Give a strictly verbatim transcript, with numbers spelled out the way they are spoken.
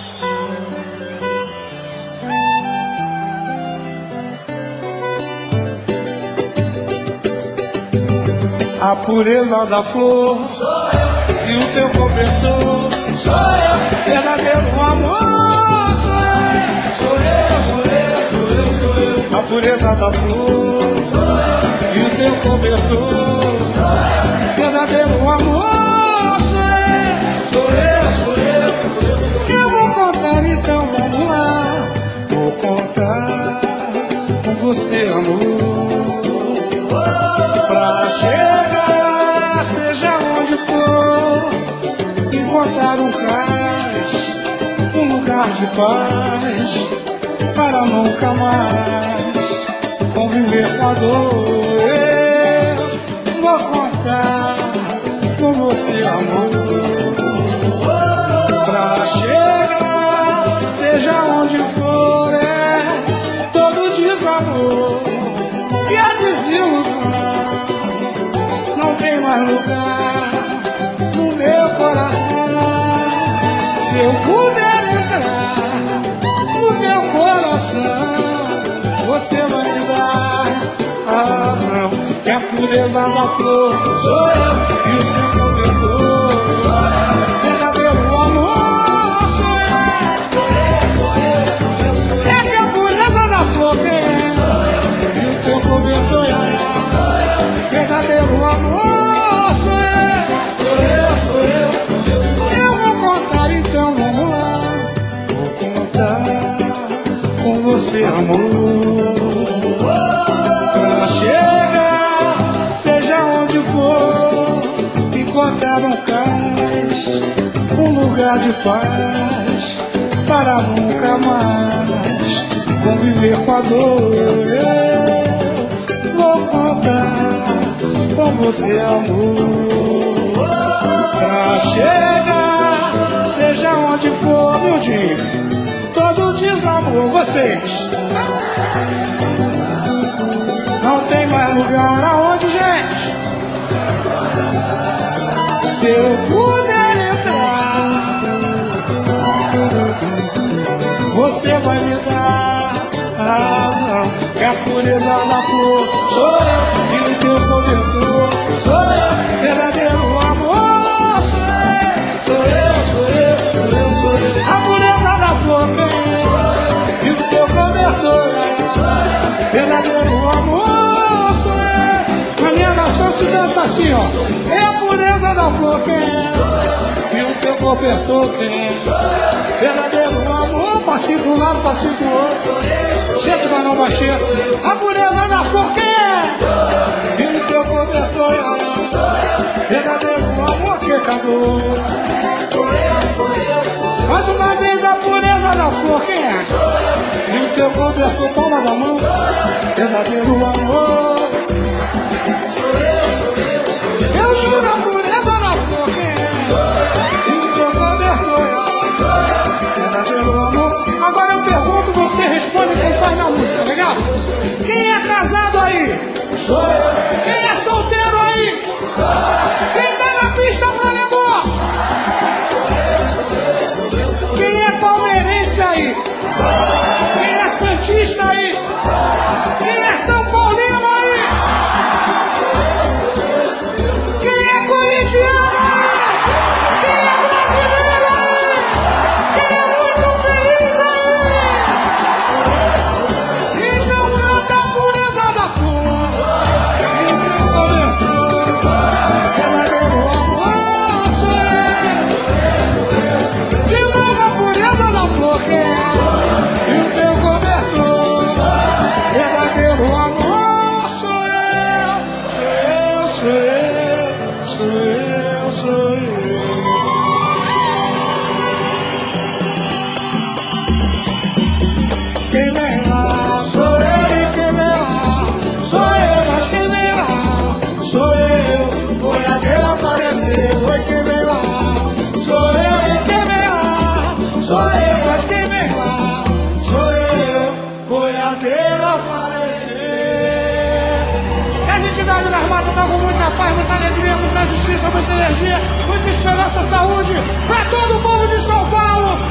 A pureza da flor e o teu cobertor sou eu, verdadeiro amor sou eu, sou eu, sou eu, sou eu, sou eu. A pureza da flor e o teu cobertor sou eu, verdadeiro amor sou eu, sou eu, sou eu, sou eu. Eu vou contar então, vamos lá, vou contar com você, amor. Pra chegar, seja onde for, encontrar um cais, um lugar de paz, para nunca mais conviver com a dor. Eu vou contar com você, amor. Pra chegar, seja onde for, é todo desamor e a desilusão. Não tem mais lugar no meu coração. Se eu puder entrar no teu coração, você vai me dar a razão. Que a pureza da flor sou eu e o teu cobertor sou eu. Verdadeiro amor sou eu. É que a pureza da flor quem é? E o teu cobertor é. Verdadeiro amor sou eu, sou eu, sou eu. Eu vou contar então, vamos lá. Vou contar com você, amor. Pra chegar, seja onde for, encontrar um cais, um lugar de paz, para nunca mais conviver com a dor. Eu vou contar com você, amor. Pra chegar, seja onde for, meu dia, todo desamor, vocês. Não tem mais lugar aonde, gente. Se eu puder entrar, você vai me dar a razão. Que a pureza da flor sou eu e o teu cobertor sou eu. Verdadeiro amor sou eu, sou eu, sou eu, sou eu, sou eu. A pureza da flor é e o teu cobertor é. Verdadeiro amor sou eu. Na minha nação se dança assim, ó. É a pureza da flor quem é e o teu cobertor quem é. Verdadeiro amor, passinho pro lado, passinho pro outro. Gente, mas não baixinha. A pureza da flor quem é? E o teu cobertor é. Verdadeiro amor, pecador. Mais uma vez a pureza da flor quem é? E o teu cobertor, palma da mão. Verdadeiro amor. Eu juro a pureza da flor quem é? E o teu cobertor é. Verdadeiro amor. Agora eu pergunto, você responde conforme a música, legal? Quem é casado aí? Sou eu. Quem é solteiro aí? Sou eu. Quem tá na pista pra negócio? Quem é palmeirense aí? Sou eu. Quem é santista aí? Sou eu. Quem é São Paulino aí? Quem é corintiano aí? Quem é brasileiro aí? Quem é muito feliz aí? Então canta a pureza da flor. E o teu cobertor, verdadeiro amor sou eu. De novo a pureza da flor que é. E o teu cobertor, verdadeiro amor sou eu. Sou eu, sou eu, sou eu, sou eu. Quem vem lá sou eu e quem vem lá sou eu, mas quem vem lá sou eu. Boiadeiro apareceu, oi quem vem lá sou eu e quem vem lá sou eu, mas quem vem lá sou eu. Boiadeiro apareceu. Que a gente dá nas matas, tá com muita paz, muita alegria, muita justiça, muita energia, muita esperança, saúde pra todo o povo de São Paulo.